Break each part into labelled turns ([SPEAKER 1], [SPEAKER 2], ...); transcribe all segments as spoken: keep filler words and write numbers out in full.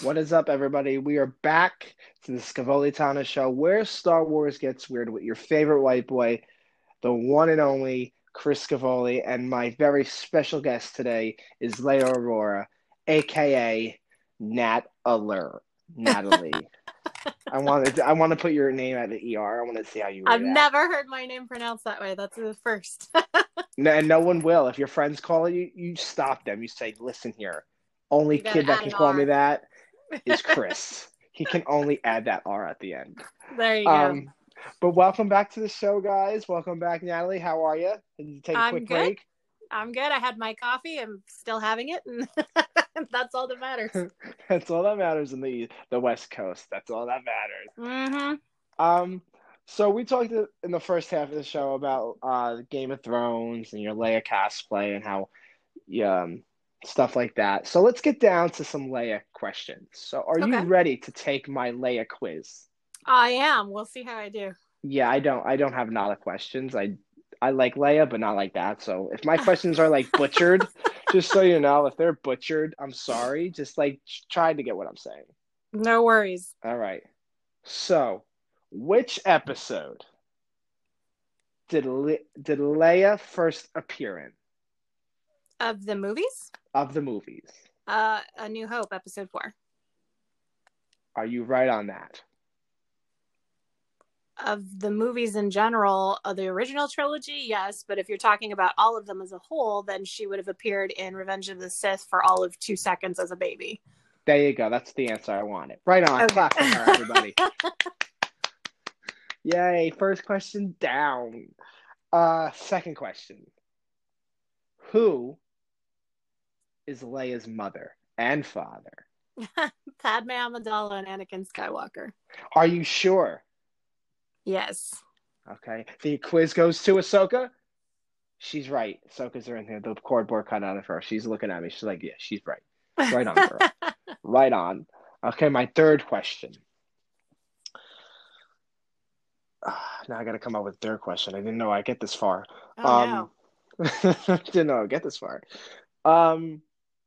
[SPEAKER 1] What is up, everybody? We are back to the Scavoli Tana show where Star Wars gets weird with your favorite white boy, the one and only Chris Scavoli, and my very special guest today is Leia Aurora, aka Nat Alert. Natalie. I wanted to, I want to put your name at the E R. I want to see how you
[SPEAKER 2] I've
[SPEAKER 1] react.
[SPEAKER 2] never heard my name pronounced that way. That's the first.
[SPEAKER 1] No, and no one will. If your friends call you, you stop them. You say, "Listen here, only
[SPEAKER 2] You gotta
[SPEAKER 1] kid that
[SPEAKER 2] add
[SPEAKER 1] can
[SPEAKER 2] an
[SPEAKER 1] call me
[SPEAKER 2] R.
[SPEAKER 1] that is Chris. He can only add that R at the end."
[SPEAKER 2] There you
[SPEAKER 1] Um,
[SPEAKER 2] go.
[SPEAKER 1] but welcome back to the show, guys. Welcome back, Natalie. How are you? Did you take a
[SPEAKER 2] I'm
[SPEAKER 1] quick
[SPEAKER 2] good.
[SPEAKER 1] break?
[SPEAKER 2] I'm good. I had my coffee. I'm still having it, and that's all that matters.
[SPEAKER 1] That's all that matters in the the West Coast. That's all that matters.
[SPEAKER 2] Mm-hmm.
[SPEAKER 1] Um, so we talked in the first half of the show about uh Game of Thrones and your Leia cosplay and how, um, stuff like that. So let's get down to some Leia questions. So are you
[SPEAKER 2] Okay.
[SPEAKER 1] ready to take my Leia quiz?
[SPEAKER 2] I am. We'll see how I do.
[SPEAKER 1] Yeah, I don't I don't have a lot of questions. I I like Leia, but not like that. So if my questions are like butchered, just so you know, if they're butchered, I'm sorry. Just like try to get what I'm saying.
[SPEAKER 2] No worries.
[SPEAKER 1] All right. So, which episode did Le- did Leia first appear in
[SPEAKER 2] Of the movies,
[SPEAKER 1] of the movies?
[SPEAKER 2] uh, A New Hope, episode four.
[SPEAKER 1] Are you right on that?
[SPEAKER 2] Of the movies in general, of the original trilogy, yes. But if you're talking about all of them as a whole, then she would have appeared in Revenge of the Sith for all of two seconds as a baby.
[SPEAKER 1] There you go. That's the answer I wanted. Right on.
[SPEAKER 2] Okay.
[SPEAKER 1] Clap for her, everybody. Yay. First question down. Uh, second question. Who is Leia's mother and father?
[SPEAKER 2] Padme Amidala and Anakin Skywalker.
[SPEAKER 1] Are you sure?
[SPEAKER 2] Yes.
[SPEAKER 1] Okay. The quiz goes to Ahsoka. She's right. Ahsoka's are in here. The cardboard cut out of her. She's looking at me. She's like, yeah, she's right. Right on, girl. Right on. Okay, my third question. Uh, now I got to come up with a third question. I didn't know I'd get this far.
[SPEAKER 2] Oh,
[SPEAKER 1] um, no. Didn't know I'd get this far. Um,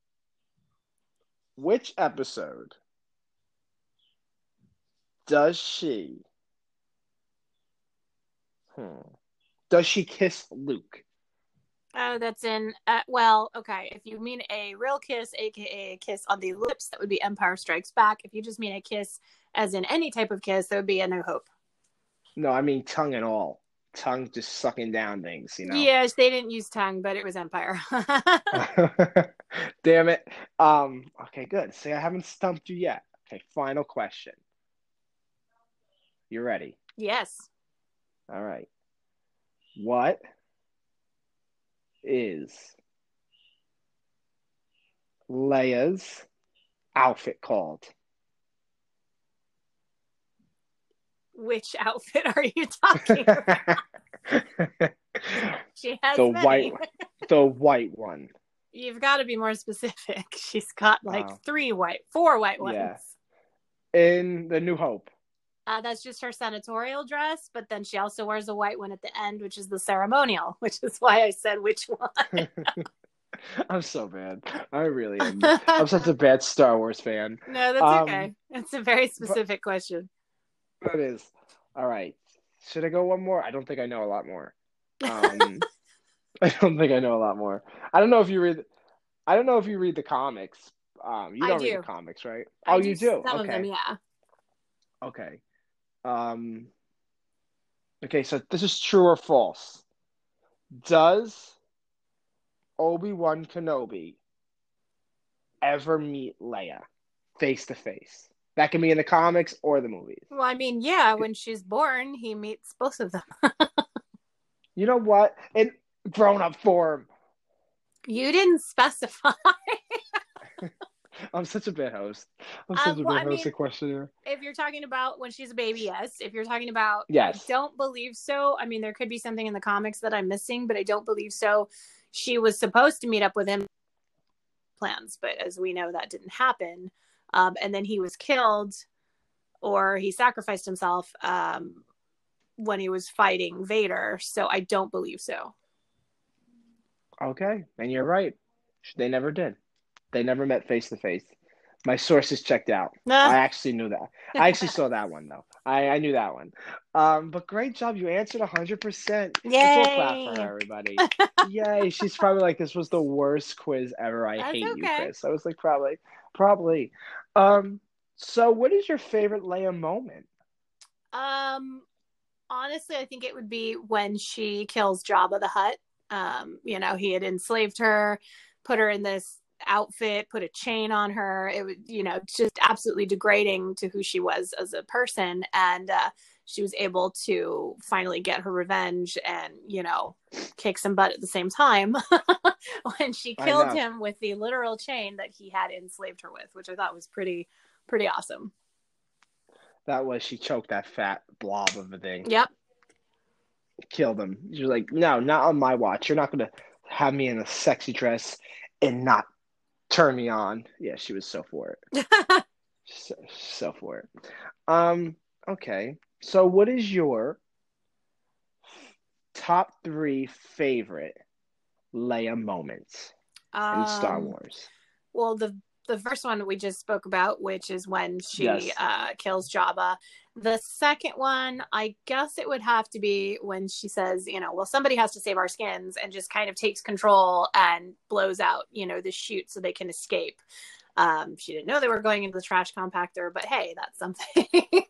[SPEAKER 1] which episode does she... Hmm. Does she kiss Luke?
[SPEAKER 2] Oh, that's in, uh, well, okay. If you mean a real kiss, aka a kiss on the lips, that would be Empire Strikes Back. If you just mean a kiss as in any type of kiss, that would be A New Hope.
[SPEAKER 1] No, I mean tongue and all. Tongue just sucking down things, you know?
[SPEAKER 2] Yes, they didn't use tongue, but it was Empire.
[SPEAKER 1] Damn it. Um, okay, good. See, I haven't stumped you yet. Okay, final question. You ready?
[SPEAKER 2] Yes.
[SPEAKER 1] All right. What is Leia's outfit called?
[SPEAKER 2] Which outfit are you talking about? She has
[SPEAKER 1] the
[SPEAKER 2] many.
[SPEAKER 1] white, the white one.
[SPEAKER 2] You've got to be more specific. She's got like
[SPEAKER 1] Oh.
[SPEAKER 2] three white, four white ones.
[SPEAKER 1] Yeah. In The New Hope.
[SPEAKER 2] Uh, that's just her senatorial dress, but then she also wears a white one at the end, which is the ceremonial, which is why I said which one.
[SPEAKER 1] I'm so bad. I really am. I'm such a bad Star Wars fan.
[SPEAKER 2] No, that's
[SPEAKER 1] Um,
[SPEAKER 2] okay. It's a very specific question.
[SPEAKER 1] It is. All right. Should I go one more? I don't think I know a lot more. Um, I don't think I know a lot more. I don't know if you read. I don't know if you read the comics. Um, you
[SPEAKER 2] I
[SPEAKER 1] don't
[SPEAKER 2] do.
[SPEAKER 1] read the comics, right?
[SPEAKER 2] I
[SPEAKER 1] Oh, you do.
[SPEAKER 2] Some
[SPEAKER 1] okay.
[SPEAKER 2] of them, yeah.
[SPEAKER 1] Okay. Um. Okay. So this is true or false. Does Obi-Wan Kenobi ever meet Leia face to face? That can be in the comics or the movies.
[SPEAKER 2] Well, I mean, yeah, when she's born, he meets both of them.
[SPEAKER 1] You know what? In grown-up form.
[SPEAKER 2] You didn't specify.
[SPEAKER 1] I'm such a bad host. I'm
[SPEAKER 2] Uh,
[SPEAKER 1] such a
[SPEAKER 2] well,
[SPEAKER 1] bad
[SPEAKER 2] I
[SPEAKER 1] host
[SPEAKER 2] mean,
[SPEAKER 1] and questioner.
[SPEAKER 2] If you're talking about when she's a baby, yes. If you're talking about,
[SPEAKER 1] Yes.
[SPEAKER 2] I don't believe so. I mean, there could be something in the comics that I'm missing, but I don't believe so. She was supposed to meet up with him plans, but as we know, that didn't happen. Um, and then he was killed, or he sacrificed himself um, when he was fighting Vader. So I don't believe so.
[SPEAKER 1] Okay, and you're right. They never did. They never met face to face. My sources checked out. I actually knew that. I actually saw that one though. I, I knew that one. Um, but great job. You answered one hundred percent. Let's all clap for her,
[SPEAKER 2] Yay!
[SPEAKER 1] everybody. Yay. She's probably like, this was the worst quiz ever. I
[SPEAKER 2] That's
[SPEAKER 1] hate you,
[SPEAKER 2] okay.
[SPEAKER 1] Chris. I was like, probably, probably. Um, so what is your favorite Leia moment?
[SPEAKER 2] Um, honestly, I think it would be when she kills Jabba the Hutt. Um, you know, he had enslaved her, put her in this outfit, put a chain on her. It was, you know, just absolutely degrading to who she was as a person. And uh, she was able to finally get her revenge and, you know, kick some butt at the same time when she
[SPEAKER 1] I
[SPEAKER 2] killed
[SPEAKER 1] know.
[SPEAKER 2] him with the literal chain that he had enslaved her with, which I thought was pretty, pretty awesome.
[SPEAKER 1] That was, she choked that fat blob of a thing.
[SPEAKER 2] Yep.
[SPEAKER 1] Killed him. You're like, no, not on my watch. You're not going to have me in a sexy dress and not turn me on. Yeah, she was so for it. so, so for it. Um, okay. So what is your top three favorite Leia moments
[SPEAKER 2] um,
[SPEAKER 1] in Star Wars?
[SPEAKER 2] Well, the the first one we just spoke about, which is when she
[SPEAKER 1] Yes.
[SPEAKER 2] uh, kills Jabba. The second one, I guess it would have to be when she says, you know, well, somebody has to save our skins, and just kind of takes control and blows out, you know, the chute so they can escape. Um, she didn't know they were going into the trash compactor, but hey, that's something.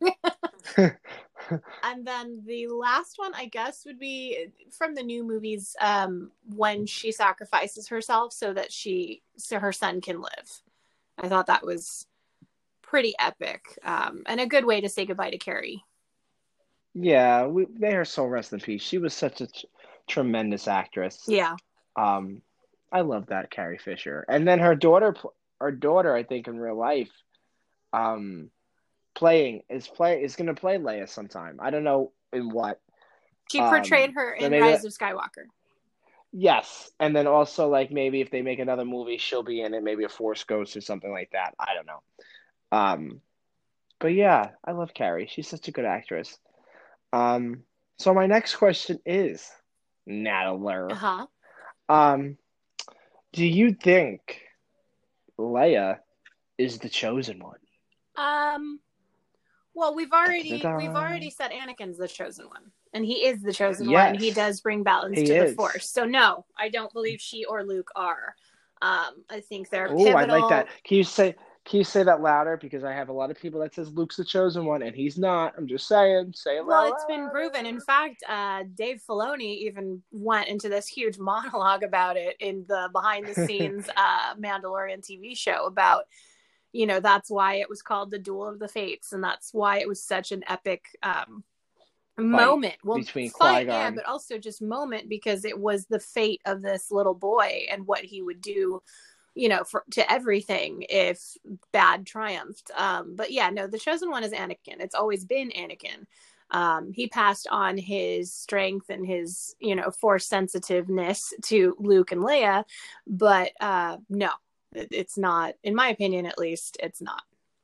[SPEAKER 2] And then the last one, I guess, would be from the new movies, um, when she sacrifices herself so that she, so her son can live. I thought that was pretty epic, um, and a good way to say goodbye to Carrie.
[SPEAKER 1] Yeah, we, may her soul rest in peace. She was such a t- tremendous actress.
[SPEAKER 2] Yeah.
[SPEAKER 1] Um, I love that, Carrie Fisher. And then her daughter, her daughter, I think in real life, um, playing is play is going to play Leia sometime. I don't know in what.
[SPEAKER 2] She
[SPEAKER 1] Um,
[SPEAKER 2] portrayed her in
[SPEAKER 1] maybe
[SPEAKER 2] Rise
[SPEAKER 1] that,
[SPEAKER 2] of Skywalker.
[SPEAKER 1] yes, and then also like maybe if they make another movie, she'll be in it. Maybe a Force Ghost or something like that. I don't know. Um, but yeah, I love Carrie. She's such a good actress. Um, so my next question is, Natalie,
[SPEAKER 2] Uh-huh.
[SPEAKER 1] um, do you think Leia is the chosen one?
[SPEAKER 2] Um, well, we've already
[SPEAKER 1] Da-da-da.
[SPEAKER 2] we've already said Anakin's the chosen one, and he is the chosen one.
[SPEAKER 1] Yes,
[SPEAKER 2] He does bring balance
[SPEAKER 1] he
[SPEAKER 2] to the
[SPEAKER 1] is.
[SPEAKER 2] Force. So no, I don't believe she or Luke are. Um, I think they're
[SPEAKER 1] Oh,
[SPEAKER 2] pivotal.
[SPEAKER 1] I like that. Can you say can you say that louder? Because I have a lot of people that says Luke's the chosen one, and he's not. I'm just saying. Say it
[SPEAKER 2] Well,
[SPEAKER 1] loud.
[SPEAKER 2] it's been proven. In fact, uh, Dave Filoni even went into this huge monologue about it in the behind the scenes uh, Mandalorian T V show about, you know, that's why it was called the Duel of the Fates, and that's why it was such an epic um, moment. Well,
[SPEAKER 1] between
[SPEAKER 2] fight,
[SPEAKER 1] Qui-Gon.
[SPEAKER 2] yeah, but also just moment because it was the fate of this little boy and what he would do, you know, for to everything if bad triumphed. Um, but yeah, no, the chosen one is Anakin. It's always been Anakin. Um, he passed on his strength and his, you know, force sensitiveness to Luke and Leia, but uh, no, it, it's not. In my opinion, at least, it's not.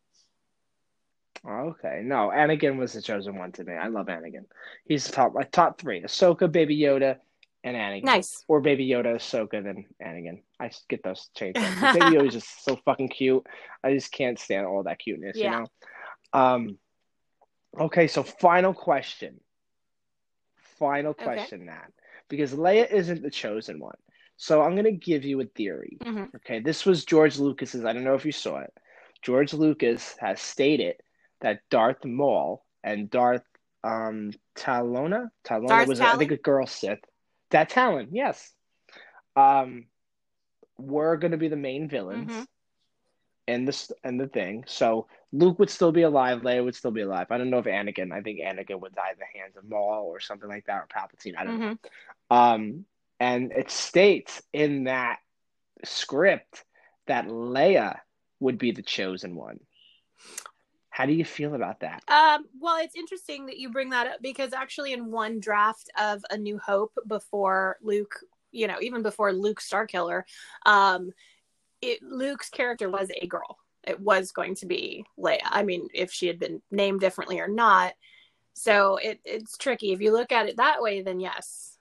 [SPEAKER 1] Okay, no, Anakin was the chosen one to me. I love Anakin. He's top my top three: Ahsoka, Baby Yoda, and Anakin.
[SPEAKER 2] Nice.
[SPEAKER 1] Or Baby Yoda, Ahsoka, then Anakin. I get those changed up. Baby Yoda is just so fucking cute. I just can't stand all that cuteness,
[SPEAKER 2] Yeah.
[SPEAKER 1] you know. Um. Okay, so final question. Final question,
[SPEAKER 2] Okay.
[SPEAKER 1] Nat, because Leia isn't the chosen one. So I'm gonna give you a theory.
[SPEAKER 2] Mm-hmm.
[SPEAKER 1] Okay, this was George Lucas's. I don't know if you saw it. George Lucas has stated that Darth Maul and Darth um Talona, Talona
[SPEAKER 2] Darth
[SPEAKER 1] was
[SPEAKER 2] Talon?
[SPEAKER 1] I think a girl Sith. That Talon, yes. Um, were going to be the main villains
[SPEAKER 2] Mm-hmm.
[SPEAKER 1] in this and the thing. So Luke would still be alive, Leia would still be alive. I don't know if Anakin. I think Anakin would die at the hands of Maul or something like that, or Palpatine. I don't
[SPEAKER 2] Mm-hmm.
[SPEAKER 1] know. Um, and it states in that script that Leia would be the chosen one. How do you feel about that?
[SPEAKER 2] Um, well, it's interesting that you bring that up because actually in one draft of A New Hope before Luke, you know, even before Luke Starkiller, um, it, Luke's character was a girl. It was going to be Leia. I mean, if she had been named differently or not. So it, it's tricky. If you look at it that way, then yes.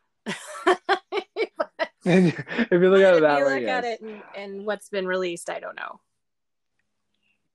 [SPEAKER 1] if you look at it that
[SPEAKER 2] if you
[SPEAKER 1] way,
[SPEAKER 2] look
[SPEAKER 1] yes.
[SPEAKER 2] at it and, and what's been released, I don't know.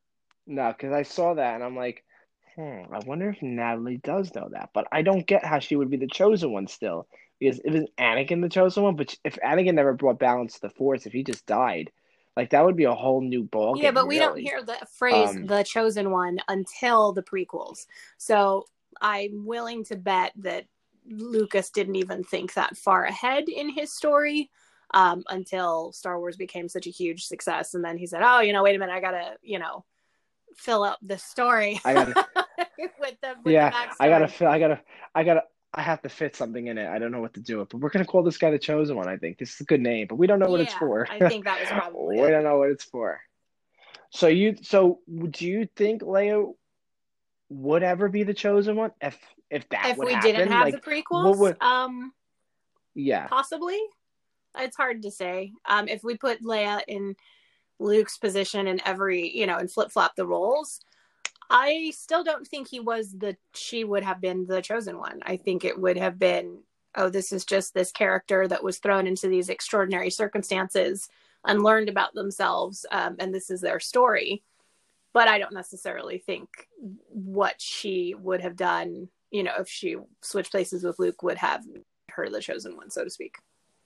[SPEAKER 1] No, because I saw that and I'm like, hmm, I wonder if Natalie does know that. But I don't get how she would be the chosen one still. Because it was Anakin the chosen one, but if Anakin never brought balance to the Force, if he just died, like that would be a whole new ball
[SPEAKER 2] Yeah,
[SPEAKER 1] game,
[SPEAKER 2] but we don't
[SPEAKER 1] really.
[SPEAKER 2] hear the phrase
[SPEAKER 1] Um,
[SPEAKER 2] the chosen one until the prequels. So I'm willing to bet that Lucas didn't even think that far ahead in his story um, until Star Wars became such a huge success. And then he said, oh, you know, wait a minute, I got to, you know, fill up the story
[SPEAKER 1] I got
[SPEAKER 2] with the with the
[SPEAKER 1] yeah, I gotta
[SPEAKER 2] backstory.
[SPEAKER 1] fill. I gotta. I gotta. I have to fit something in it. I don't know what to do it, but we're gonna call this guy the chosen one. I think this is a good name, but we don't know what it's
[SPEAKER 2] Yeah,
[SPEAKER 1] for.
[SPEAKER 2] I think that was probably
[SPEAKER 1] We
[SPEAKER 2] it.
[SPEAKER 1] don't know what it's for. So you. So do you think Leia would ever be the chosen one if if that
[SPEAKER 2] If
[SPEAKER 1] would
[SPEAKER 2] we didn't
[SPEAKER 1] happen?
[SPEAKER 2] have the
[SPEAKER 1] Like, what
[SPEAKER 2] prequels,
[SPEAKER 1] would?
[SPEAKER 2] um,
[SPEAKER 1] Yeah.
[SPEAKER 2] possibly. It's hard to say. Um, if we put Leia in Luke's position in every, you know, and flip flop the roles, I still don't think he was the, she would have been the chosen one. I think it would have been, oh, this is just this character that was thrown into these extraordinary circumstances and learned about themselves. Um, and this is their story. But I don't necessarily think what she would have done, you know, if she switched places with Luke would have her the chosen one, so to speak.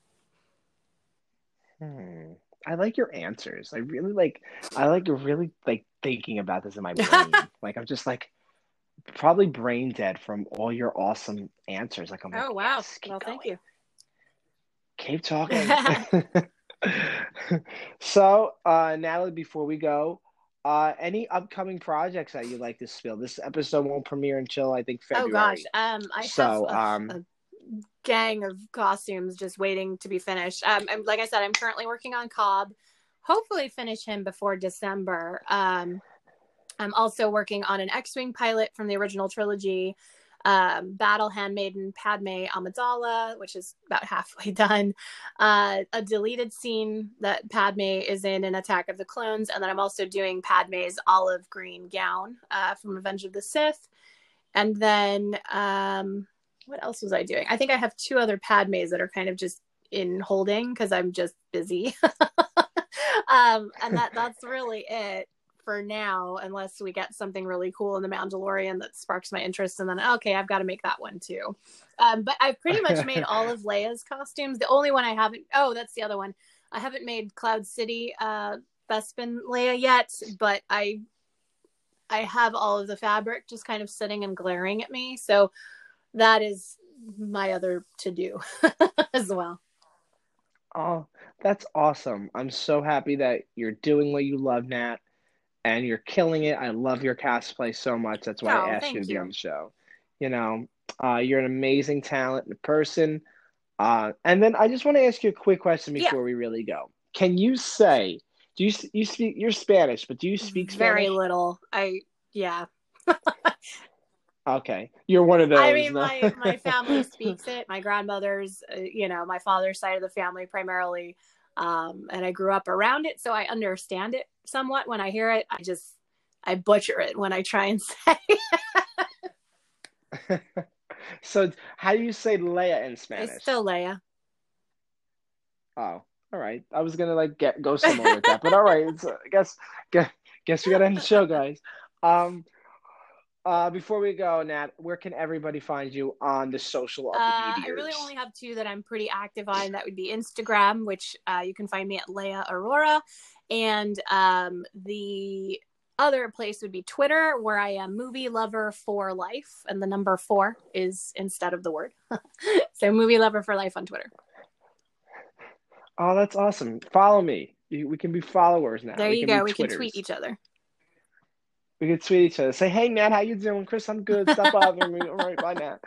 [SPEAKER 1] Hmm. I like your answers. I really like. I like you're really like thinking about this in my brain. Like I'm just like probably brain dead from all your awesome answers. Like I'm like,
[SPEAKER 2] Oh, wow.
[SPEAKER 1] yes,
[SPEAKER 2] Well,
[SPEAKER 1] keep
[SPEAKER 2] thank
[SPEAKER 1] going.
[SPEAKER 2] you.
[SPEAKER 1] Keep talking. So, uh, Natalie, before we go, uh, any upcoming projects that you'd like to spill? This episode won't premiere until I think
[SPEAKER 2] Oh gosh,
[SPEAKER 1] February.
[SPEAKER 2] um, I have
[SPEAKER 1] So,
[SPEAKER 2] a,
[SPEAKER 1] um,
[SPEAKER 2] a gang of costumes just waiting to be finished. Um, I'm, like I said, I'm currently working on Cobb. Hopefully, finish him before December. Um, I'm also working on an X-wing pilot from the original trilogy, um, Battle Handmaiden Padme Amidala, which is about halfway done. Uh, a deleted scene that Padme is in in Attack of the Clones, and then I'm also doing Padme's olive green gown uh, from Revenge of the Sith. And then um, what else was I doing? I think I have two other Padmes that are kind of just in holding because I'm just busy. um, and that that's really it for now, unless we get something really cool in the Mandalorian that sparks my interest, and then okay, I've got to make that one too. Um, but I've pretty much made all of Leia's costumes. The only one I haven't, oh, that's the other one. I haven't made Cloud City uh, Bespin Leia yet, but I I have all of the fabric just kind of sitting and glaring at me. So that is my other to do as well.
[SPEAKER 1] oh, that's awesome. I'm so happy that you're doing what you love, Nat, and you're killing it. I love your cosplay so much. That's why I
[SPEAKER 2] Oh,
[SPEAKER 1] asked you to
[SPEAKER 2] thank
[SPEAKER 1] be on
[SPEAKER 2] you.
[SPEAKER 1] the show. You know, uh, you're an amazing talent and person. Uh, and then I just want to ask you a quick question
[SPEAKER 2] Yeah,
[SPEAKER 1] before we really go. Can you say, do you you speak you're Spanish, but do you speak
[SPEAKER 2] very
[SPEAKER 1] Spanish?
[SPEAKER 2] little. I, yeah.
[SPEAKER 1] Okay, you're one of
[SPEAKER 2] I
[SPEAKER 1] those.
[SPEAKER 2] mean,
[SPEAKER 1] No?
[SPEAKER 2] my my family speaks it. My grandmother's, uh, you know, my father's side of the family primarily, um, and I grew up around it, so I understand it somewhat. When I hear it, I just I butcher it when I try and say.
[SPEAKER 1] So how do you say Leia in
[SPEAKER 2] It's
[SPEAKER 1] Spanish?
[SPEAKER 2] still Leia.
[SPEAKER 1] Oh, all right. I was gonna like get go somewhere with that, but all right. It's, uh, I guess guess guess we gotta end the show, guys. Um, uh, before we go, Nat, where can everybody find you on the social of the
[SPEAKER 2] Uh, I really only
[SPEAKER 1] meteors?
[SPEAKER 2] have two that I'm pretty active on. That would be Instagram, which uh, you can find me at Leia Aurora, and um, the other place would be Twitter, where I am movie lover for life, and the number four is instead of the word. So movie lover for life on Twitter.
[SPEAKER 1] Oh, that's awesome. Follow me. We can be followers now.
[SPEAKER 2] There
[SPEAKER 1] We
[SPEAKER 2] you
[SPEAKER 1] can be
[SPEAKER 2] go. We can tweet
[SPEAKER 1] Twitters.
[SPEAKER 2] each other.
[SPEAKER 1] We can tweet each other. Say, hey, Nat, how you doing? Chris, I'm good. Stop bothering me. All right, bye, Nat.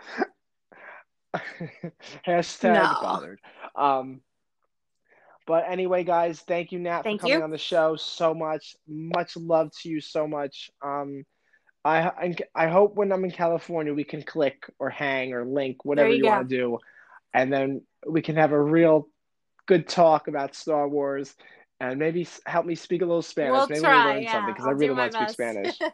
[SPEAKER 1] Hashtag
[SPEAKER 2] No,
[SPEAKER 1] bothered. Um, but anyway, guys, thank you, Nat, for
[SPEAKER 2] thank
[SPEAKER 1] coming
[SPEAKER 2] you.
[SPEAKER 1] on the show so much. Much love to you so much. Um, I I I hope when I'm in California we can click or hang or link,
[SPEAKER 2] There
[SPEAKER 1] whatever
[SPEAKER 2] you
[SPEAKER 1] you
[SPEAKER 2] go.
[SPEAKER 1] want to do, and then we can have a real good talk about Star Wars and maybe help me speak a little Spanish.
[SPEAKER 2] We'll
[SPEAKER 1] Maybe we'll
[SPEAKER 2] try.
[SPEAKER 1] learn something
[SPEAKER 2] Yeah,
[SPEAKER 1] because I
[SPEAKER 2] I'll do
[SPEAKER 1] really
[SPEAKER 2] my
[SPEAKER 1] want to speak
[SPEAKER 2] best.
[SPEAKER 1] Spanish.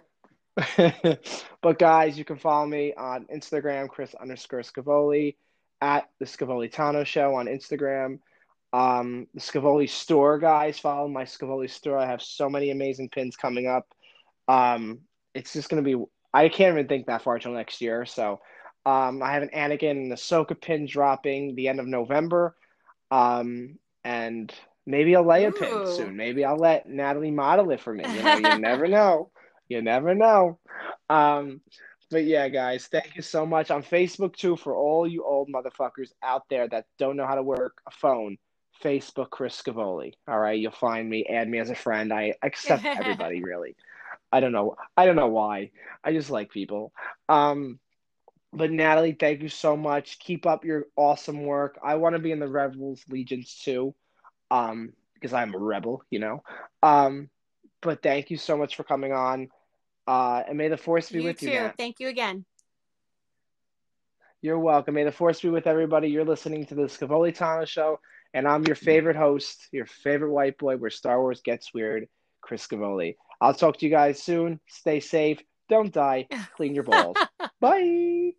[SPEAKER 1] But guys, you can follow me on Instagram, Chris underscore Scavoli, at the Scavoli Tano Show on Instagram. Um, the Scavoli store, guys, follow my Scavoli store. I have so many amazing pins coming up. Um, it's just gonna be. I can't even think that far till next year. So, um, I have an Anakin and Ahsoka pin dropping the end of November. Um, and maybe a Leia pin
[SPEAKER 2] Ooh.
[SPEAKER 1] soon. Maybe I'll let Natalie model it for me. You know, you never know. You never know. Um, but yeah, guys, thank you so much on Facebook too for all you old motherfuckers out there that don't know how to work a phone. Facebook Chris Scavoli. All right, you'll find me. Add me as a friend. I accept everybody, really. I don't know. I don't know why. I just like people. Um, but Natalie, thank you so much. Keep up your awesome work. I want to be in the Rebels Legions too, um, because I'm a rebel, you know. Um, but thank you so much for coming on. Uh, and may the force be
[SPEAKER 2] You
[SPEAKER 1] with you,
[SPEAKER 2] too.
[SPEAKER 1] Nat.
[SPEAKER 2] Thank you again.
[SPEAKER 1] You're welcome. May the force be with everybody. You're listening to the Scavoli Tana Show, and I'm your favorite host, your favorite white boy, where Star Wars gets weird, Chris Scavoli. I'll talk to you guys soon. Stay safe. Don't die. Clean your balls. Bye.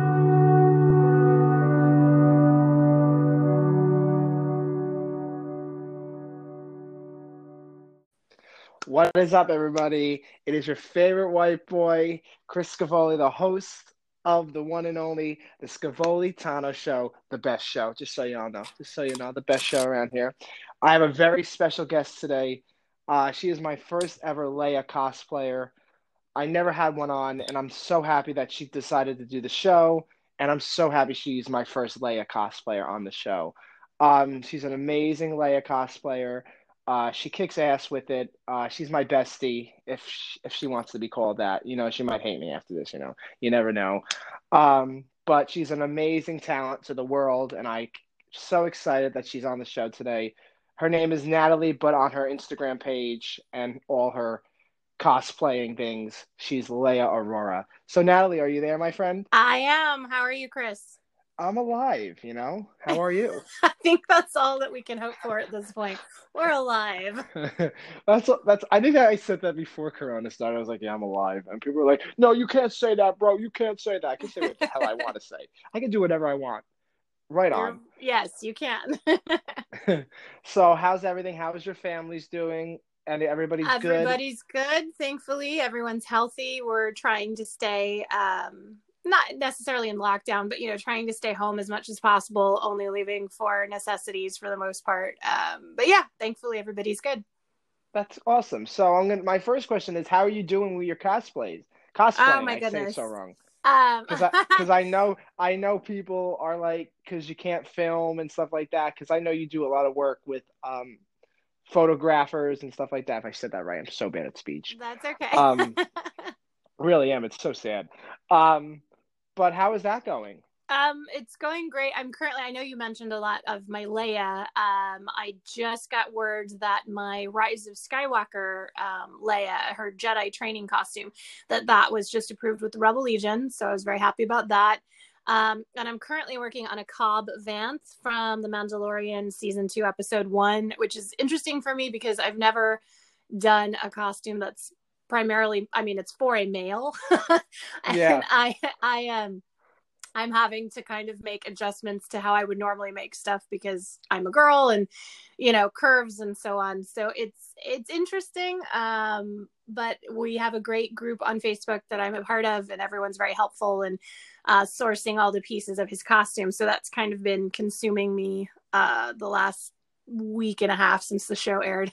[SPEAKER 1] What is up, everybody? It is your favorite white boy, Chris Scavoli, the host of the one and only the Scavoli Tano Show, the best show. Just so y'all know, just so you know, the best show around here. I have a very special guest today. Uh, she is my first ever Leia cosplayer. I never had one on, and I'm so happy that she decided to do the show. And I'm so happy she's my first Leia cosplayer on the show. Um, she's an amazing Leia cosplayer. Uh, she kicks ass with it. Uh, she's my bestie, if she, if she wants to be called that. You know, she might hate me after this. You know, you never know. Um, but she's an amazing talent to the world, and I'm so excited that she's on the show today. Her name is Natalie, but on her Instagram page and all her cosplaying things, she's Leia Aurora. So, Natalie, are you there, my friend?
[SPEAKER 2] I am. How are you, Chris?
[SPEAKER 1] I'm alive, you know? How are you?
[SPEAKER 2] I think that's all that we can hope for at this point. We're alive.
[SPEAKER 1] that's that's I think that I said that before Corona started. I was like, yeah, I'm alive. And people were like, no, you can't say that, bro. You can't say that. I can say what the hell I want to say. I can do whatever I want. Right
[SPEAKER 2] You're,
[SPEAKER 1] on.
[SPEAKER 2] yes, you can.
[SPEAKER 1] So, how's everything? How's your family's doing? And everybody's good?
[SPEAKER 2] Everybody's good, thankfully. Everyone's healthy. We're trying to stay, um, not necessarily in lockdown, but you know, trying to stay home as much as possible, only leaving for necessities for the most part. Um, but yeah, thankfully everybody's good.
[SPEAKER 1] That's awesome. So, I'm gonna. My first question is, how are you doing with your cosplays?
[SPEAKER 2] Oh
[SPEAKER 1] Cosplaying.
[SPEAKER 2] my
[SPEAKER 1] I say it
[SPEAKER 2] goodness.
[SPEAKER 1] so wrong.
[SPEAKER 2] Um,
[SPEAKER 1] Because I, because I know, I know people are like, because you can't film and stuff like that. Because I know you do a lot of work with um, photographers and stuff like that. If I said that right, I'm so bad at speech.
[SPEAKER 2] that's okay.
[SPEAKER 1] Um, really am. It's so sad. Um, but how is that going?
[SPEAKER 2] Um, it's going great. I'm currently, I know you mentioned a lot of my Leia. Um, I just got word that my Rise of Skywalker um, Leia, her Jedi training costume, that that was just approved with the Rebel Legion. So I was very happy about that. Um, and I'm currently working on a Cobb Vanth from The Mandalorian season two, episode one, which is interesting for me because I've never done a costume that's primarily, I mean, it's for a male.
[SPEAKER 1] Yeah,
[SPEAKER 2] and I, I, um, I'm having to kind of make adjustments to how I would normally make stuff because I'm a girl and, you know, curves and so on. So it's, it's interesting. Um, but we have a great group on Facebook that I'm a part of and everyone's very helpful in uh, sourcing all the pieces of his costume. So that's kind of been consuming me uh, the last week and a half since the show aired.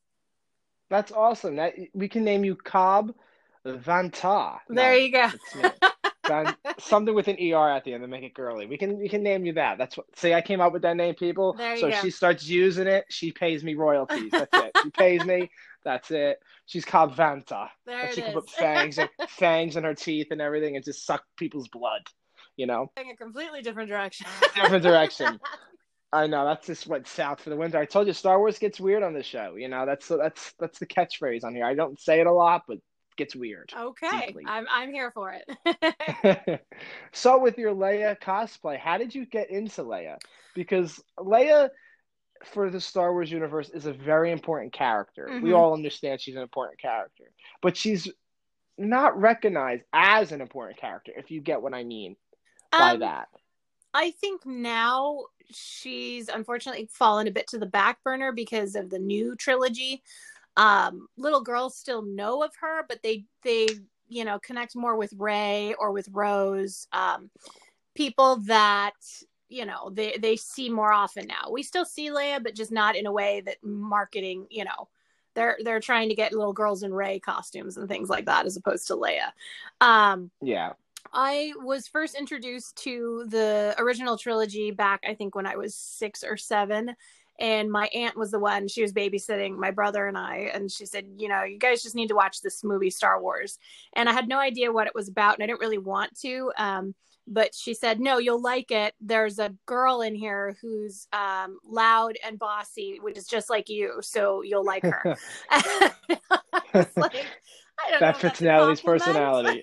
[SPEAKER 1] that's awesome. That we can name you Cobb Vanta.
[SPEAKER 2] There
[SPEAKER 1] No,
[SPEAKER 2] you go.
[SPEAKER 1] it's me. Van, something with an E R at the end to make it girly. We can we can name you that. That's what. See, I came up with that name, people.
[SPEAKER 2] There you
[SPEAKER 1] So
[SPEAKER 2] go.
[SPEAKER 1] she starts using it. She pays me royalties. That's it. She pays me. That's it. She's Cobb Vanta.
[SPEAKER 2] There
[SPEAKER 1] That
[SPEAKER 2] it
[SPEAKER 1] she can
[SPEAKER 2] is.
[SPEAKER 1] put fangs and fangs in her teeth and everything and just suck people's blood. You know,
[SPEAKER 2] Going a completely different direction.
[SPEAKER 1] different direction. I know that's just went south for the winter. I told you Star Wars gets weird on the show. You know that's that's that's the catchphrase on here. I don't say it a lot, but it gets weird.
[SPEAKER 2] Okay,
[SPEAKER 1] Deeply.
[SPEAKER 2] I'm I'm here for it.
[SPEAKER 1] So with your Leia cosplay, how did you get into Leia? Because Leia for the Star Wars universe is a very important character. Mm-hmm. We all understand she's an important character, but she's not recognized as an important character, if you get what I mean by um, that.
[SPEAKER 2] I think now she's unfortunately fallen a bit to the back burner because of the new trilogy. Um, little girls still know of her, but they they you know connect more with Rey or with Rose. Um, people that you know they they see more often now. We still see Leia, but just not in a way that marketing. You know, they're they're trying to get little girls in Rey costumes and things like that, as opposed to Leia. Um,
[SPEAKER 1] Yeah.
[SPEAKER 2] I was first introduced to the original trilogy back, I think, when I was six or seven. And my aunt was the one, she was babysitting my brother and I. And she said, you know, you guys just need to watch this movie, Star Wars. And I had no idea what it was about. And I didn't really want to. Um, but she said, no, you'll like it. There's a girl in here who's um, loud and bossy, which is just like you. So you'll like her. I was like, I don't know
[SPEAKER 1] That
[SPEAKER 2] if
[SPEAKER 1] fits
[SPEAKER 2] that's a
[SPEAKER 1] Natalie's
[SPEAKER 2] compliment.
[SPEAKER 1] personality.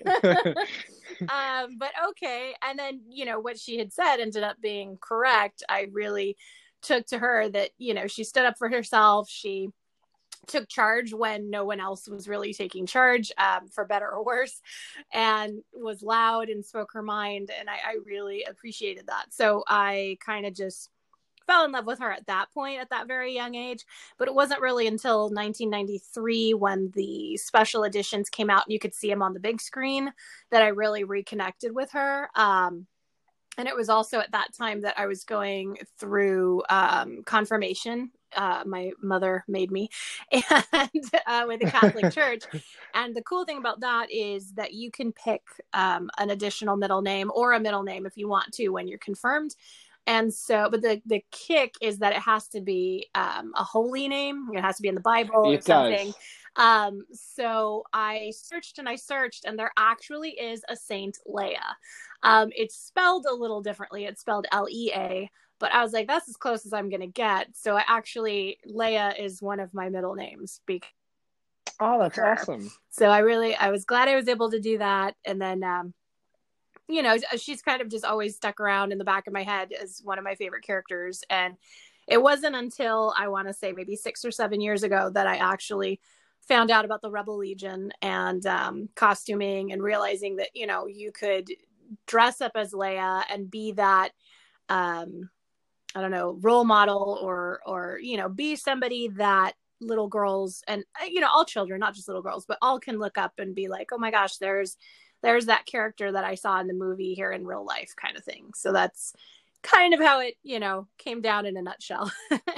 [SPEAKER 2] um, but okay. And then, you know, what she had said ended up being correct. I really took to her that, you know, she stood up for herself. She took charge when no one else was really taking charge, um, for better or worse, and was loud and spoke her mind. And I, I really appreciated that. So I kind of just fell in love with her at that point, at that very young age. But it wasn't really until nineteen ninety-three, when the special editions came out and you could see them on the big screen, that I really reconnected with her. Um, and it was also at that time that I was going through um, confirmation. Uh, my mother made me, and uh, with the Catholic Church. And the cool thing about that is that you can pick um, an additional middle name or a middle name if you want to when you're confirmed. And so, but the, the kick is that it has to be um, a holy name. It has to be in the Bible or
[SPEAKER 1] It
[SPEAKER 2] something.
[SPEAKER 1] does.
[SPEAKER 2] Um, so I searched and I searched, and there actually is a Saint Leia. Um, it's spelled a little differently. It's spelled L E A, but I was like, that's as close as I'm going to get. So I actually, Leia is one of my middle names. Because
[SPEAKER 1] Oh, that's
[SPEAKER 2] her.
[SPEAKER 1] awesome.
[SPEAKER 2] So I really, I was glad I was able to do that. And then, um, you know, she's kind of just always stuck around in the back of my head as one of my favorite characters. And it wasn't until, I want to say, maybe six or seven years ago that I actually found out about the Rebel Legion and um, costuming, and realizing that, you know, you could dress up as Leia and be that, um, I don't know, role model, or, or, you know, be somebody that little girls and, you know, all children, not just little girls, but all can look up and be like, oh my gosh, there's, there's that character that I saw in the movie here in real life, kind of thing. So that's kind of how it, you know, came down in a nutshell.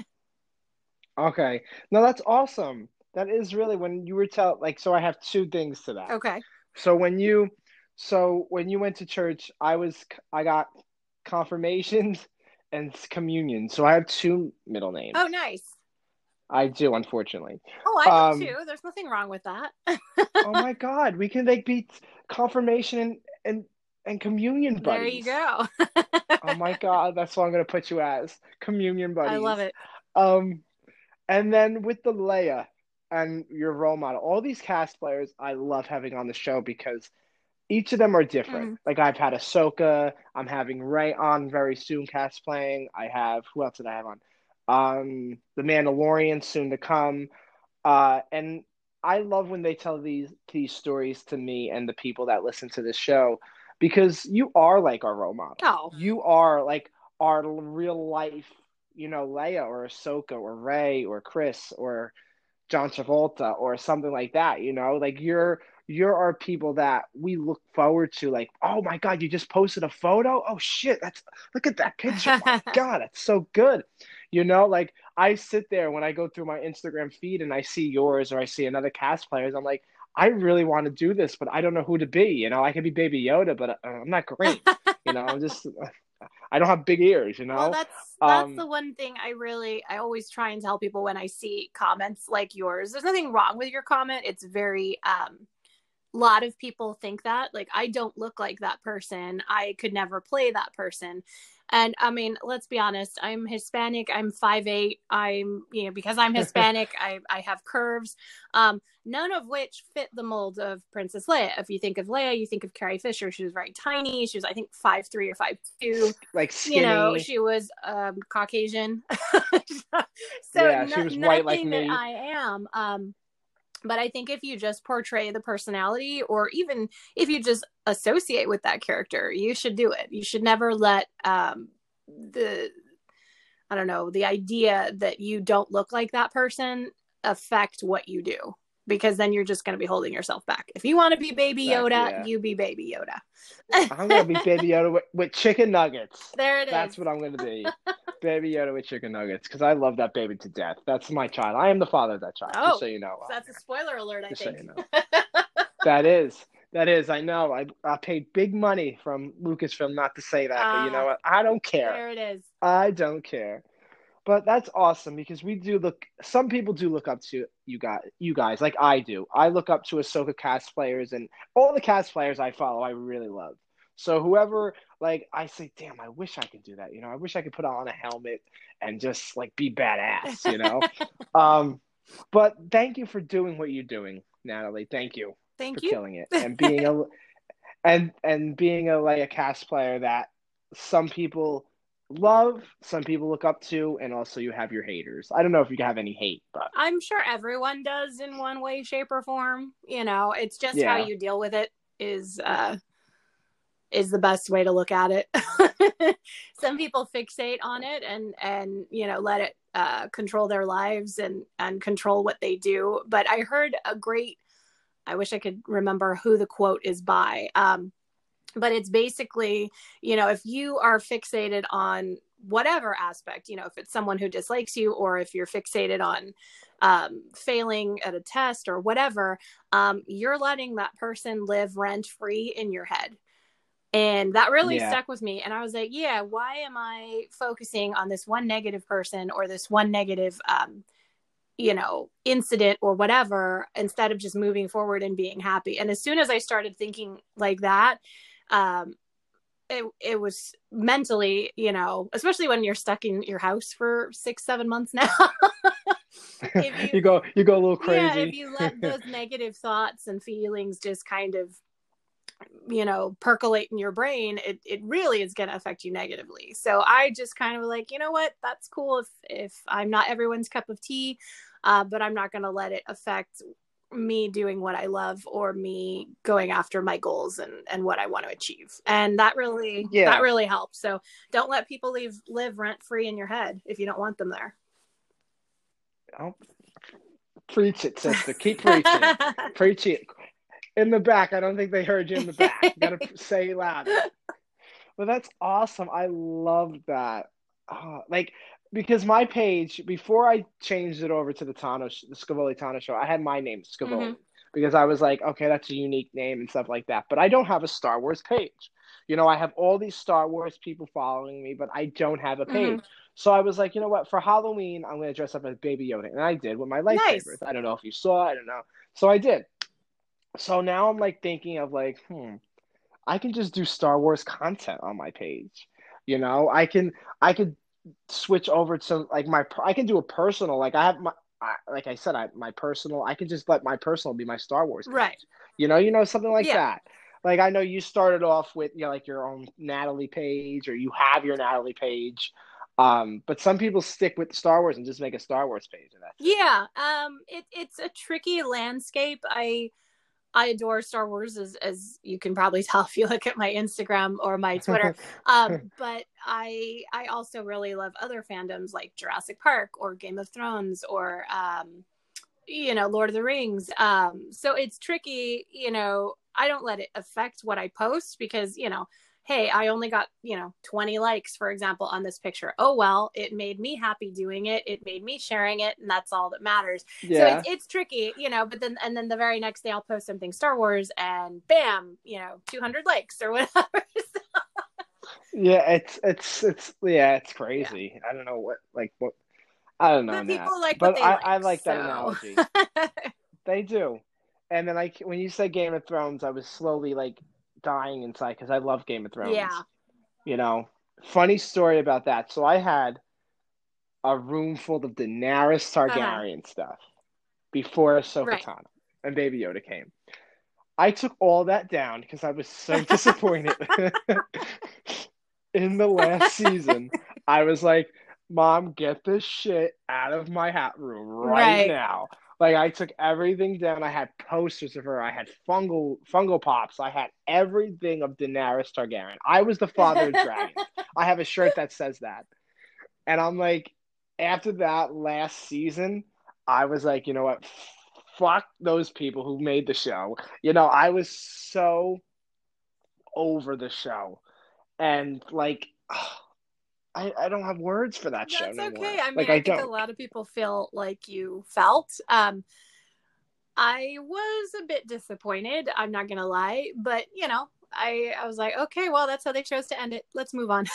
[SPEAKER 1] Okay. No, that's awesome. That is really, when you were tell like, so I have two things to that.
[SPEAKER 2] Okay.
[SPEAKER 1] So when you, so when you went to church, I was, I got confirmations and communion. So I have two middle names.
[SPEAKER 2] Oh, nice.
[SPEAKER 1] I do, unfortunately.
[SPEAKER 2] Oh, I
[SPEAKER 1] Um,
[SPEAKER 2] do too. There's nothing wrong with that.
[SPEAKER 1] oh my God, we can like be confirmation and and, and communion buddies.
[SPEAKER 2] There you go.
[SPEAKER 1] Oh my God, that's what I'm gonna put you as, communion buddies.
[SPEAKER 2] I love it.
[SPEAKER 1] Um, and then with the Leia and your role model, all these cast players I love having on the show because each of them are different.
[SPEAKER 2] Mm.
[SPEAKER 1] Like I've had Ahsoka, I'm having Rey on very soon, cast playing. I have, who else did I have on? Um, The Mandalorian soon to come. Uh, and I love when they tell these these stories to me and the people that listen to this show, because you are like our role model.
[SPEAKER 2] Oh.
[SPEAKER 1] You are like our real life, you know, Leia or Ahsoka or Rey or Chris or John Travolta or something like that. You know, like you're you're our people that we look forward to. Like, oh my God, you just posted a photo. Oh shit, that's look at that picture. My God, that's so good. You know, like I sit there when I go through my Instagram feed and I see yours or I see another cast players. I'm like, I really want to do this, but I don't know who to be. You know, I can be Baby Yoda, but I'm not great. You know, I'm just, I don't have big ears. You know.
[SPEAKER 2] Well, that's that's
[SPEAKER 1] um,
[SPEAKER 2] the one thing I really, I always try and tell people when I see comments like yours. There's nothing wrong with your comment. It's very, um, a lot of people think that, like, I don't look like that person. I could never play that person. And I mean, let's be honest, I'm Hispanic. I'm five eight. I'm, you know, because I'm Hispanic, I, I have curves, um, none of which fit the mold of Princess Leia. If you think of Leia, you think of Carrie Fisher. She was very tiny. She was, I think, five three or five two.
[SPEAKER 1] Like skinny.
[SPEAKER 2] You know, she was um, Caucasian. So
[SPEAKER 1] yeah, she
[SPEAKER 2] no,
[SPEAKER 1] was white like
[SPEAKER 2] nothing
[SPEAKER 1] me.
[SPEAKER 2] that I am. Um, But I think if you just portray the personality, or even if you just associate with that character, you should do it. You should never let um, the, I don't know, the idea that you don't look like that person affect what you do, because then you're just going to be holding yourself back. If you want to be Baby Yoda, yeah. you be Baby Yoda.
[SPEAKER 1] I'm going to be Baby Yoda with, with chicken nuggets.
[SPEAKER 2] There it is.
[SPEAKER 1] That's what I'm going to be. Baby Yoda with chicken nuggets, because I love that baby to death. That's my child. I am the father of that child,
[SPEAKER 2] oh,
[SPEAKER 1] just so you know.
[SPEAKER 2] That's a spoiler alert, I
[SPEAKER 1] just
[SPEAKER 2] think.
[SPEAKER 1] So you know. That is. That is. I know. I, I paid big money from Lucasfilm not to say that, uh, but you know what? I don't care.
[SPEAKER 2] There it is.
[SPEAKER 1] I don't care. But that's awesome, because we do look – some people do look up to you guys, you guys, like I do. I look up to Ahsoka cast players, and all the cast players I follow I really love. So whoever – like I say, damn, I wish I could do that. You know, I wish I could put on a helmet and just like be badass, you know. um, but thank you for doing what you're doing, Natalie. Thank you
[SPEAKER 2] thank
[SPEAKER 1] for
[SPEAKER 2] you.
[SPEAKER 1] killing it and being a – and and being a like a cast player that some people – love, some people look up to, and also you have your haters. I don't know if you have any hate, but
[SPEAKER 2] I'm sure everyone does in one way, shape, or form. You know, it's just yeah. how you deal with it is uh is the best way to look at it. Some people fixate on it and and you know let it uh control their lives and and control what they do. But I heard a great, I wish I could remember who the quote is by, um but it's basically, you know, if you are fixated on whatever aspect, you know, if it's someone who dislikes you, or if you're fixated on um, failing at a test or whatever, um, you're letting that person live rent free in your head. And that really yeah. stuck with me. And I was like, yeah, why am I focusing on this one negative person or this one negative, um, you know, incident or whatever, instead of just moving forward and being happy? And as soon as I started thinking like that, um, it, it was mentally, you know, especially when you're stuck in your house for six, seven months now, if you,
[SPEAKER 1] you go, you go a little crazy.
[SPEAKER 2] Yeah, if you let those negative thoughts and feelings just kind of, you know, percolate in your brain, it, it really is going to affect you negatively. So I just kind of like, you know what, that's cool if, if I'm not everyone's cup of tea, uh, but I'm not going to let it affect me doing what I love or me going after my goals and, and what I want to achieve. And that really, yeah. that really helps. So don't let people leave, live rent free in your head if you don't want them there.
[SPEAKER 1] Oh, preach it, sister. Keep preaching. Preach it. In the back. I don't think they heard you in the back. You got to say louder. Well, that's awesome. I love that. Oh, like, because my page, before I changed it over to the Tano, the Scavoli Tano show, I had my name, Scavoli, mm-hmm. because I was like, okay, that's a unique name and stuff like that. But I don't have a Star Wars page. You know, I have all these Star Wars people following me, but I don't have a page. Mm-hmm. So I was like, you know what? For Halloween, I'm going to dress up as Baby Yoda. And I did with my lightsabers. Nice. I don't know if you saw, I don't know. So I did. So now I'm like thinking of like, hmm, I can just do Star Wars content on my page. You know, I can, I could switch over to like my, I can do a personal, like I have my, I, like I said, I, my personal, I can just let my personal be my Star Wars page.
[SPEAKER 2] Right.
[SPEAKER 1] You know, you know, something like
[SPEAKER 2] yeah.
[SPEAKER 1] that. Like, I know you started off with, you know, like your own Natalie page, or you have your Natalie page. Um, but some people stick with Star Wars and just make a Star Wars page. And that's
[SPEAKER 2] yeah. It. Um, it, it's a tricky landscape. I, I adore Star Wars, as, as you can probably tell if you look at my Instagram or my Twitter. um, but I I also really love other fandoms like Jurassic Park or Game of Thrones or, um, you know, Lord of the Rings. Um, so it's tricky, you know, I don't let it affect what I post because, you know, hey, I only got, you know, twenty likes, for example, on this picture. Oh, well, it made me happy doing it. It made me sharing it. And that's all that matters. Yeah. So it's, it's tricky, you know, but then, and then the very next day I'll post something Star Wars and bam, you know, two hundred likes or whatever.
[SPEAKER 1] yeah. It's, it's, it's, yeah, it's crazy. Yeah. I don't know what, like, what, I don't know.
[SPEAKER 2] But people
[SPEAKER 1] Nat.
[SPEAKER 2] like
[SPEAKER 1] but
[SPEAKER 2] what they
[SPEAKER 1] I,
[SPEAKER 2] like.
[SPEAKER 1] I like
[SPEAKER 2] so.
[SPEAKER 1] that analogy. They do. And then like, when you said Game of Thrones, I was slowly like, dying inside because I love Game of Thrones.
[SPEAKER 2] Yeah.
[SPEAKER 1] You know, funny story about that. So I had a room full of Daenerys Targaryen uh-huh. stuff before Ahsoka
[SPEAKER 2] right.
[SPEAKER 1] Tano and Baby Yoda came. I took all that down because I was so disappointed. In the last season, I was like, Mom, get this shit out of my hat room right, right. now. Like, I took everything down. I had posters of her. I had fungal Fungal Pops. I had everything of Daenerys Targaryen. I was the father of dragons. I have a shirt that says that. And I'm like, after that last season, I was like, you know what? Fuck those people who made the show. You know, I was so over the show. And like, I, I don't have words for that show
[SPEAKER 2] That's
[SPEAKER 1] no
[SPEAKER 2] okay.
[SPEAKER 1] more.
[SPEAKER 2] I mean,
[SPEAKER 1] Like, I
[SPEAKER 2] I think a
[SPEAKER 1] don't.
[SPEAKER 2] lot of people feel like you felt. Um, I was a bit disappointed. I'm not gonna lie, but you know, I I was like, okay, well, that's how they chose to end it. Let's move on.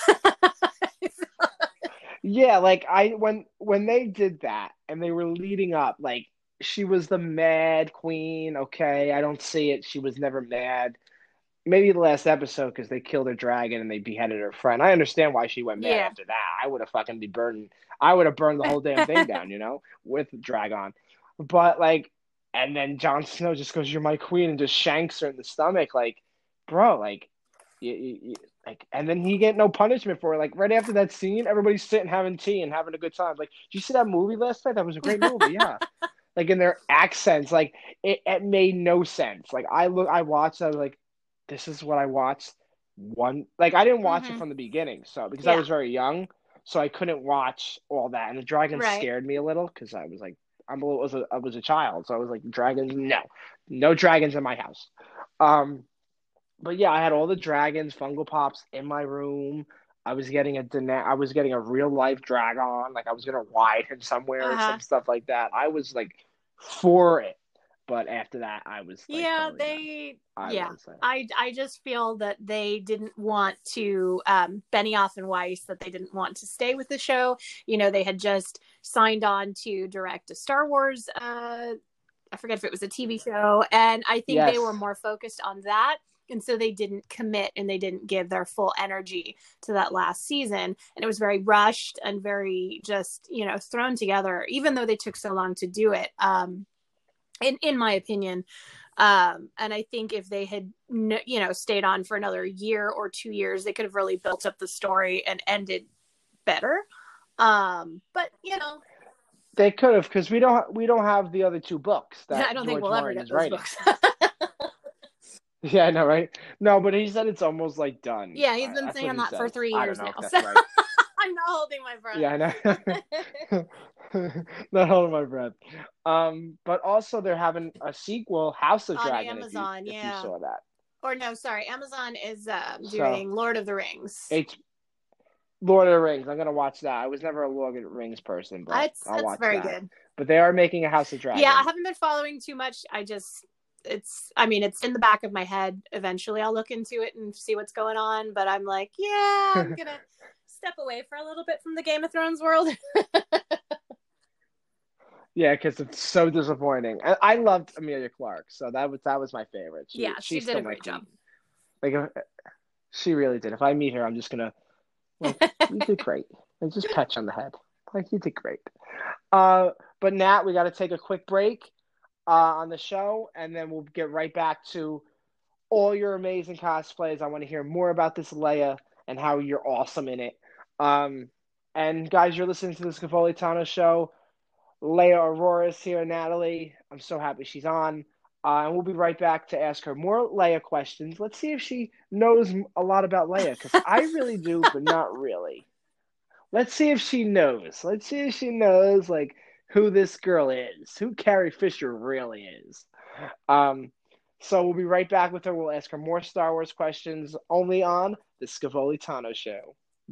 [SPEAKER 1] Yeah, like I when when they did that and they were leading up, like she was the mad queen. Okay, I don't see it. She was never mad. Maybe the last episode because they killed her dragon and they beheaded her friend. I understand why she went mad
[SPEAKER 2] Yeah.
[SPEAKER 1] after that. I would have fucking be burning. I would have burned the whole damn thing down, you know, with Dragon. But like, and then Jon Snow just goes, "You're my queen," and just shanks her in the stomach. Like, bro, like, you, you, you- like, and then he get no punishment for it. Like right after that scene, everybody's sitting having tea and having a good time. Like, did you see that movie last night? That was a great movie. Yeah, like in their accents, like it, it made no sense. Like I look, I watched, I was like, this is what I watched. One, like I didn't watch it
[SPEAKER 2] hmm
[SPEAKER 1] from the beginning, so because I
[SPEAKER 2] Yeah.
[SPEAKER 1] was very young, so I couldn't watch all that. And the dragons
[SPEAKER 2] Right.
[SPEAKER 1] scared me a little because I was like, I'm a, was a I was a child, so I was like, dragons, no, no dragons in my house. Um, but yeah, I had all the dragons, Fungal Pops in my room. I was getting a Dana- I was getting a real life dragon. Like I was gonna ride him somewhere or
[SPEAKER 2] Uh-huh.
[SPEAKER 1] some stuff like that. I was like for it. But after that, I was like
[SPEAKER 2] Yeah,
[SPEAKER 1] totally done.
[SPEAKER 2] they
[SPEAKER 1] I
[SPEAKER 2] yeah.
[SPEAKER 1] was. Uh,
[SPEAKER 2] I I just feel that they didn't want to um Benioff and Weiss that they didn't want to stay with the show. You know, they had just signed on to direct a Star Wars uh I forget if it was a T V show, and I think they were
[SPEAKER 1] yes.
[SPEAKER 2] more focused on that. And so they didn't commit and they didn't give their full energy to that last season. And it was very rushed and very just, you know, thrown together, even though they took so long to do it. Um, in in my opinion. Um, and I think if they had, you know, stayed on for another year or two years, they could have really built up the story and ended better. Um, but you know,
[SPEAKER 1] They could have because we don't we don't have the other two books
[SPEAKER 2] I
[SPEAKER 1] that
[SPEAKER 2] don't think
[SPEAKER 1] George
[SPEAKER 2] we'll ever
[SPEAKER 1] Martin
[SPEAKER 2] get
[SPEAKER 1] is
[SPEAKER 2] those
[SPEAKER 1] writing.
[SPEAKER 2] books.
[SPEAKER 1] Yeah, I know, right? No, but he said it's almost like done.
[SPEAKER 2] Yeah, he's
[SPEAKER 1] Uh,
[SPEAKER 2] been
[SPEAKER 1] that's what
[SPEAKER 2] saying
[SPEAKER 1] he
[SPEAKER 2] that for
[SPEAKER 1] says.
[SPEAKER 2] three
[SPEAKER 1] I don't
[SPEAKER 2] years
[SPEAKER 1] know
[SPEAKER 2] now.
[SPEAKER 1] if
[SPEAKER 2] So
[SPEAKER 1] that's right.
[SPEAKER 2] I'm not holding my breath.
[SPEAKER 1] Yeah, I know. Not holding my breath. Um, but also they're having a sequel, House of
[SPEAKER 2] On
[SPEAKER 1] Dragon. If you
[SPEAKER 2] Amazon,
[SPEAKER 1] if you
[SPEAKER 2] yeah.
[SPEAKER 1] saw that,
[SPEAKER 2] Or no, sorry, Amazon is um,
[SPEAKER 1] so
[SPEAKER 2] doing Lord of the Rings.
[SPEAKER 1] it's Lord of the Rings. I'm gonna watch that. I was never a Lord of the Rings person, but
[SPEAKER 2] It's
[SPEAKER 1] I'll
[SPEAKER 2] it's
[SPEAKER 1] watch
[SPEAKER 2] very
[SPEAKER 1] that.
[SPEAKER 2] good.
[SPEAKER 1] But they are making a House of
[SPEAKER 2] Yeah, I
[SPEAKER 1] Dragon.
[SPEAKER 2] haven't been following too much. I just it's I mean, it's in the back of my head. Eventually I'll look into it and see what's going on, but I'm like, yeah, I'm going to step away for a little bit from the Game of Thrones world.
[SPEAKER 1] Yeah, because it's so disappointing. I, I loved Amelia Clark, so that was that was my favorite. She
[SPEAKER 2] Yeah, she
[SPEAKER 1] she's
[SPEAKER 2] did a
[SPEAKER 1] still my
[SPEAKER 2] great job.
[SPEAKER 1] queen. Like uh, she really did. If I meet her, I'm just gonna like you did great. And just pat you on the head. Like you did great. Uh, but Nat, we got to take a quick break uh, on the show, and then we'll get right back to all your amazing cosplays. I want to hear more about this Leia and how you're awesome in it. Um, and guys, you're listening to the Scafoli Tano show. Leia Aurora's here, Natalie. I'm so happy she's on. Uh, and we'll be right back to ask her more Leia questions. Let's see if she knows a lot about Leia, because I really do, but not really. Let's see if she knows. Let's see if she knows, like, who this girl is, who Carrie Fisher really is. Um, so we'll be right back with her. We'll ask her more Star Wars questions only on the Scavoli Tano Show.